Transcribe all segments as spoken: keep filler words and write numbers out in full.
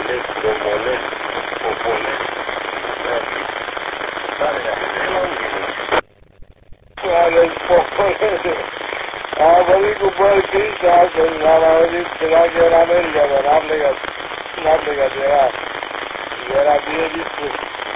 Popolesc, Pomolesc, Popolesc, care ne-a fost la un minut. Ales Popolesc. Am vorbit cu bărciți astăzi, am auzit că dacă era în America, dar n-am legat, n-am legat, era, era bine dispus.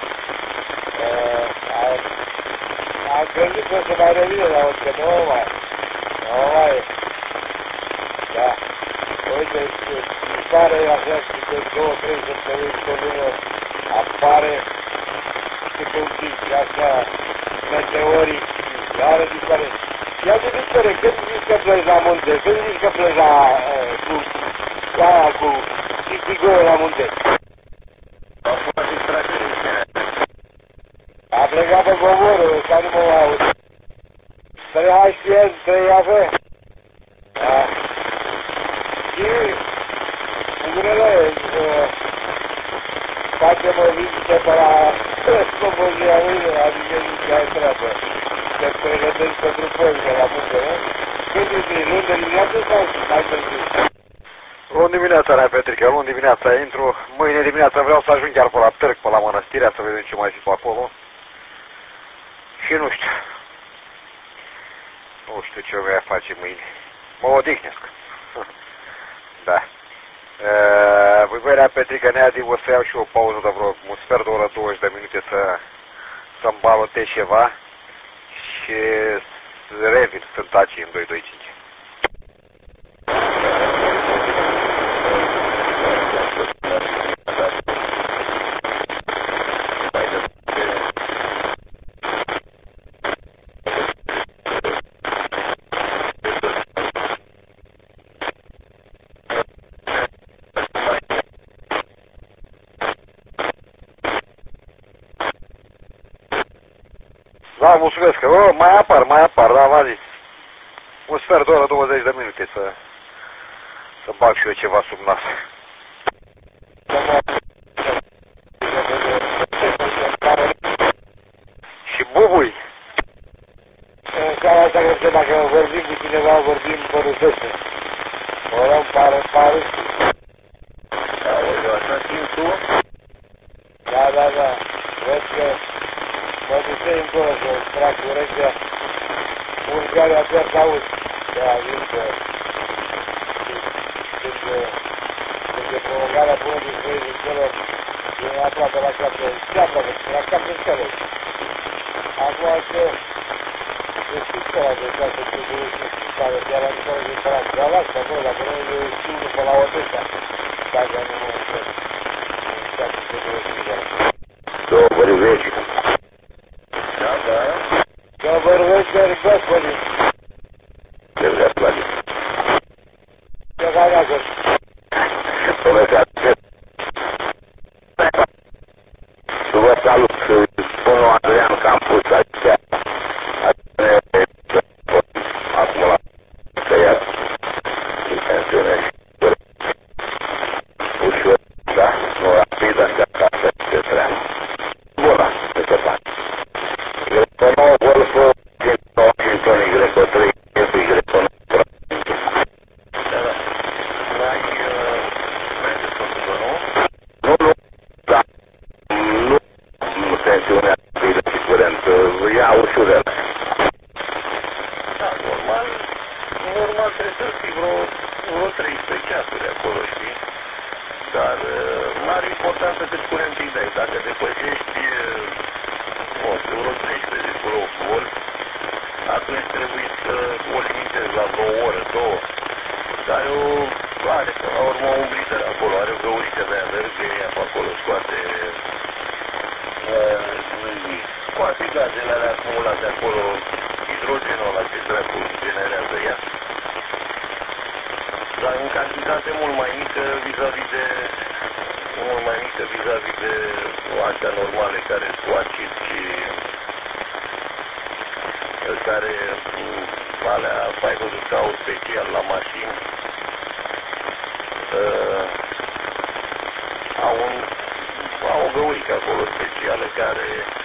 Am crezut că o să mai revină, dar o să nu mai, nu mai e. Da. Uite, îmi pare așa că de două, trei săptămâni pe lună apare câte un pic așa meteoric, iară dispare. Ia de dispare, când zici că pleci la munte? Când zici că pleci la, cu, aia, cu chichigoi la munte? A fost distracție. A plecat pe covorul, ăsta nu mă aud. Trei haștieni, trei ave. Da. Și, bucurele, facem o vizită pe la Slobozia mâine, adică nici ai treabă. Te pregătești pentru păi de la muncă, nu? Când intri, luni de dimineață sau mai târziu? Luni dimineața, Rea Petrică, luni dimineața intru. Mâine dimineața vreau să ajung chiar pe la Târg, pe la Mănăstirea, să vedem ce mai fi pe acolo. Și nu știu. Nu știu ce voi face mâine. Mă odihnesc. Da. Voi băi, Rea Petrică, Neadi, o să iau și o pauză de vreo un sfert de oră, douăzeci de minute să să-mi balotez ceva și revin, sunt taci în doi doi cinci. Da, mulțumesc că, oh, mai apar, mai apar, da, v-a zis. Un sfert de oră, douăzeci de minute să, să bag și eu ceva sub nas. Și bubui. În seara asta, cred că dacă vorbim cu cineva, vorbim pe rusește. O luăm pe rusi. Auzi, așa simți tu? Da, da, da. Văd că mă ducei încolo să trag urechea. Bulgaria abia să aud. Da, zic că când e prolongarea bună din trei din acolo, e aproape la cap de aproape, la cap de scălă. Acum că e scăla de toate ce de care de la Nicola de Palat. Dar lasă acolo, dacă nu e stilul pe la Odessa. Dacă nu mă înțeleg. Dacă se de scăla. Două băriveci. Da, da. Două băriveci, dar gospodin. Ce vrea place? Ce care acolo? Să vă salut, să spun lui Adrian că am pus aici. Acum la tăiat și pensionez. Ușor, da? Nu rapid, așa acasă, ce treabă. Bună, ce se face? Greco nouă, Golful, Washington, Greco trei, Greco nouă. Mai, mai de făcut-o, nu? Nu, nu, da. Nu, nu tensiunea rapidă și curent. Ia ușurel. Da, normal, normal trebuie să fii vreo, vreo treisprezece ceasuri acolo, știi? Dar mare importanță cât curent îi dai. Dacă depășești, nu știu, vreo treisprezece, vreo opt volt, atunci trebuie să o limitezi la vreo oră, două. Dar o are, până la urmă, un blizer acolo, are o găurică de aia verde, ea pe acolo scoate, scoate gazele alea acumulate acolo, hidrogenul ăla ce dracu generează ea. Dar în cantitate mult mai mică vis-a-vis de, mult mai mică vis-a-vis de astea normale care cu acid și care alea, ai văzut că au special la mașini, uh, au, un, au o găurică acolo specială care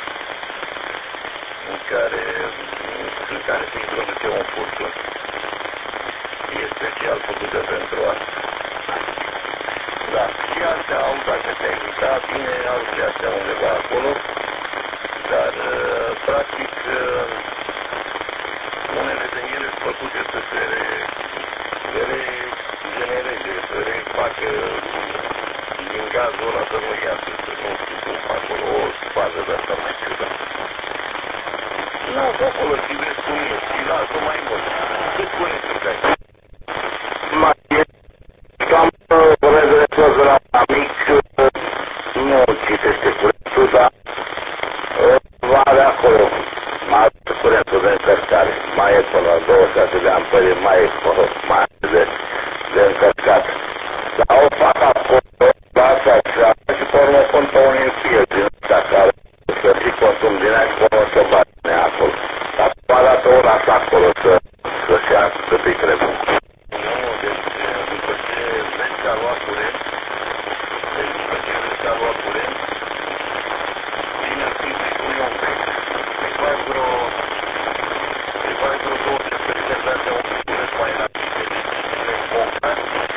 în care în care se introduce un furtun. E special făcută pentru asta. Da. Și astea au dată tehnica, bine, au și astea undeva acolo, dar, practic, unele din ele sunt făcute să se regenereze, să refacă din gazul ăla să nu iasă, să nu știu cum, acolo o fază de asta mai ciudă. Lasă acolo și vezi cum e, și lasă mai mult. Ce spune să pleci? Mai e, cam regresos de la amic, nu citește curentul, dar va avea acolo, mai curentul de încărcare, mai e până la douăzeci și șase de ampere, mai e mai de, de încărcat. Dar o fac acolo, la așa, și pe urmă pun pe un infir din ăsta care să și consum din aia și pe urmă să bate acolo. Dar a dat o oră așa acolo să, să se ia cât îi trebuie. Nu, deci după ce vezi că a luat curent, deci după ce vezi că a luat curent, bine îl pui și pui un pic, îi faci vreo, îi faci vreo două experimente de astea un curent mai rapide, deci le pompa,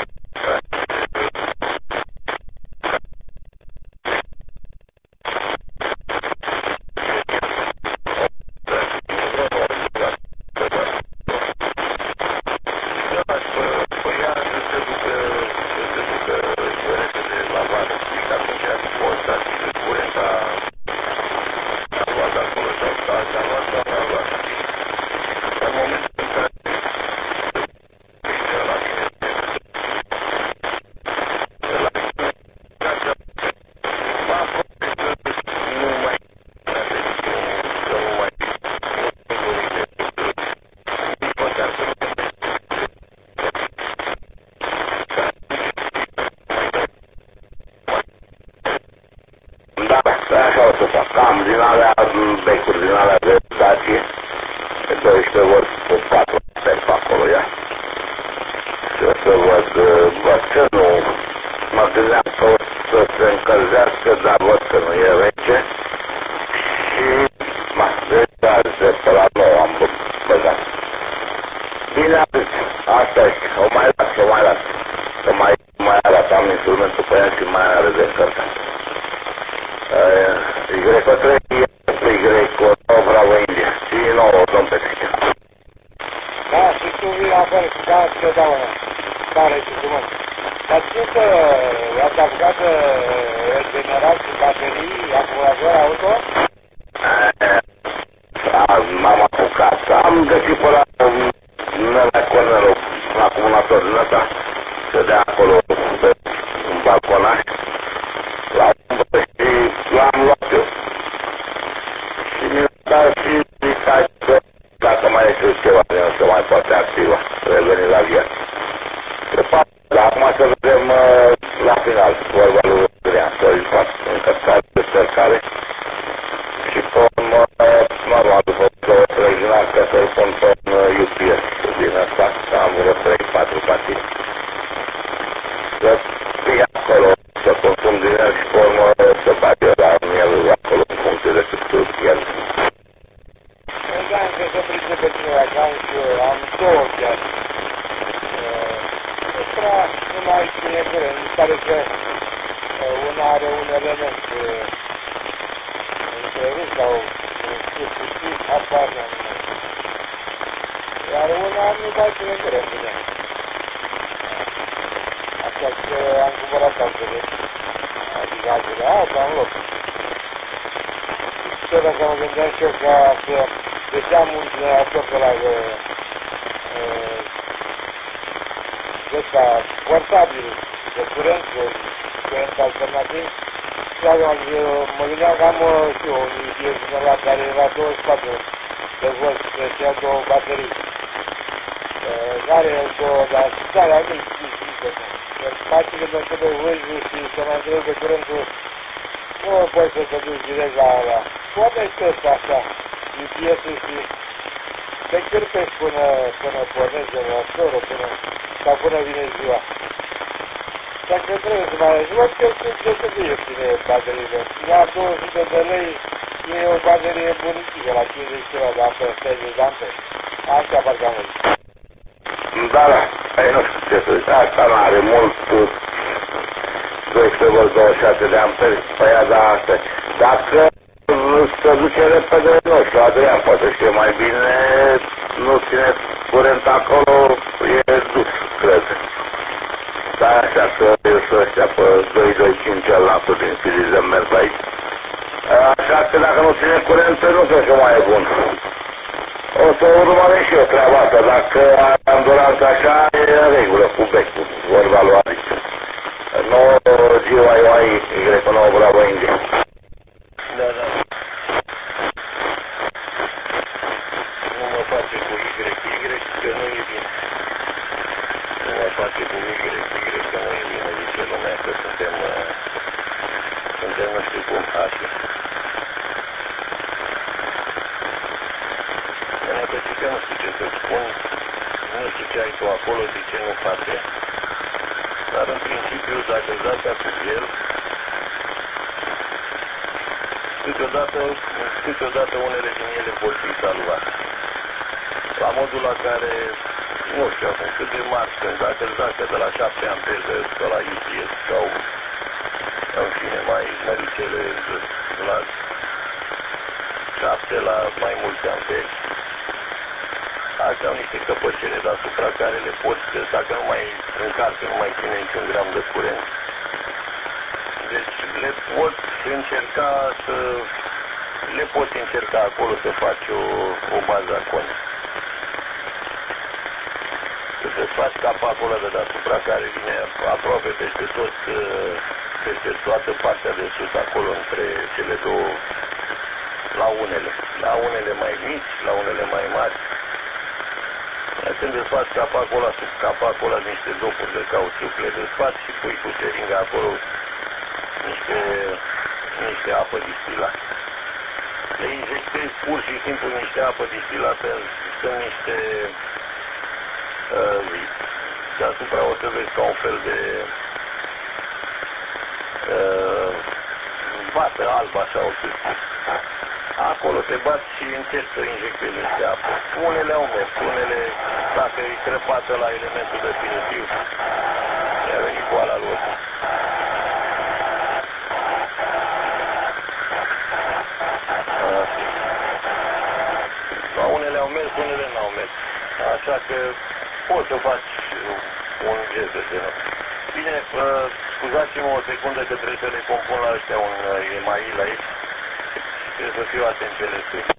cam din alea becuri, din alea de stație, pe doisprezece văd pe patru pe acolo, ia. Și o să văd, văd că nu, mă gândeam că o să se încălzească, dar văd că nu e rece. Și, mă, deci azi de pe la nouă am băgat. Bine, asta e, o mai las, o mai las. Că mai, mai arată, am instrumentul pe ea și mai are de încărcat. Y trei, Y nouă, Bravo India. Și nouă, domn Petrică. Da, și tu vii la fel, da, să dau una. Tare și frumos. Dar știu că ați apucat regenerat și baterii, acumulator auto? M-am apucat. Am găsit pe la Nălea Cornelu un acumulator din ăsta. Se dea acolo pe un balconaș. La umbră și l-am luat eu. Și mi-a dat și zicai că dacă mai este ceva de el, se mai poate activa, reveni la viață. De fapt, dar acum să vedem uh, la final, vorba lui Adrian, să-i fac încărcare, descărcare și pe urmă, normal, după două trei zile, ca să-l pun pe un U P S din ăsta, că am vreo trei patru patini. Să fie acolo, să consum din el și pe urmă să bage la el acolo în funcție de cât el. Da, încă să pricepe cineva, că am și eu, am două chiar. Extra, nu mai ține curent, mi pare că una are un element întrerupt sau un știu puțin, apar la mine. Iar una nu mai ține curent în ea. Așa că am cumpărat altele. Adică altele, alta în loc. Tot dacă mă gândeam și eu ca să găseam un generator pe la ăsta portabil de curent, de curent alternativ, mă gândeam că am și eu un U P S din ăla care era douăzeci și patru de volt, și au două baterii. Care e două, dar starea nu-i știți. Face că dacă de vârzi și să mai întreb de curentul, nu poți să te duci direct la ala. Poate și ăsta așa, U P S-ul și te cârpești până, până pornești generatorul, până, sau până vine ziua. Dacă trebuie să mai ales, văd că sunt de cât de ieftine bateriile. La două sute de lei e o baterie bunicică, la cincizeci ceva de ampere, șaizeci de ampere. Așa parcă am văzut. Da, da, ai nu știu ce să zic, asta nu are mult, doisprezece volți douăzeci și șase de amperi, păi da, asta. Dacă se duce repede, nu știu, Adrian poate știe mai bine, nu ține curent acolo, e dus, cred. Da, așa că eu să ăștia pe doi doi cinci al latul din Siriza mers aici. Așa că dacă nu ține curent, nu cred că mai e bun. O să urmărim și eu treaba asta, dacă am durat așa, e în regulă cu becul, vorba lui Alice. nouă G Y Y, Y nouă Bravo India. Da, da. Nu mă face cu Y, Y, că nu e bine. Nu mă face cu Y, Y, că nu e bine, zice lumea, că suntem, uh, suntem nu știu cum, așa. Că zic că nu știu ce să spun, nu știu ce ai tu acolo și ce nu face, dar în principiu, dacă îți dați cu el, câteodată, câteodată unele din ele pot fi salvate. La modul la care, nu știu acum, cât de mari sunt, dacă îți dați de la șapte amperi de, de la U P S sau, în fine, mai măricele la șapte la mai mulți amperi, astea au niște căpăcene deasupra care le poți, dacă nu mai încarcă, nu mai ține niciun gram de curent. Deci le poți încerca să, le poți încerca acolo să faci o, o bază a cont. Să te faci capacul ăla de deasupra care vine aproape peste tot, peste toată partea de sus, acolo între cele două, la unele. La unele mai mici, la unele mai mari. Când îți faci capacul ăla, sub capacul ăla, niște dopuri de cauciuc, le desfaci și pui cu seringa acolo niște, niște apă distilată. Le injectezi pur și simplu niște apă distilată, sunt niște uh, deasupra o să vezi ca un fel de uh, bată albă, așa o să spun. Acolo te bați și încerci să injectezi niște apă. Unele au mers, unele, dacă e crăpată la elementul definitiv, i-a venit boala lor. La unele au mers, unele n-au mers. Așa că poți să faci un gest de genul. Bine, scuzați-mă o secundă că trebuie să le compun la ăștia un email aici. Trebuie să fiu atent ce le scrie.